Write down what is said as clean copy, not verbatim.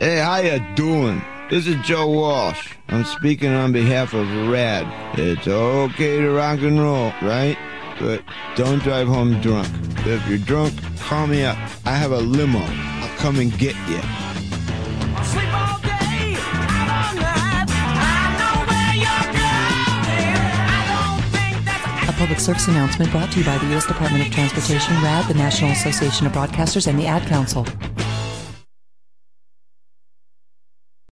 Hey, how you doing? This is Joe Walsh. I'm speaking on behalf of RAD. It's okay to rock and roll, right? But don't drive home drunk. If you're drunk, call me up. I have a limo. I'll come and get you. A public service announcement brought to you by the U.S. Department of Transportation, RAD, the National Association of Broadcasters, and the Ad Council.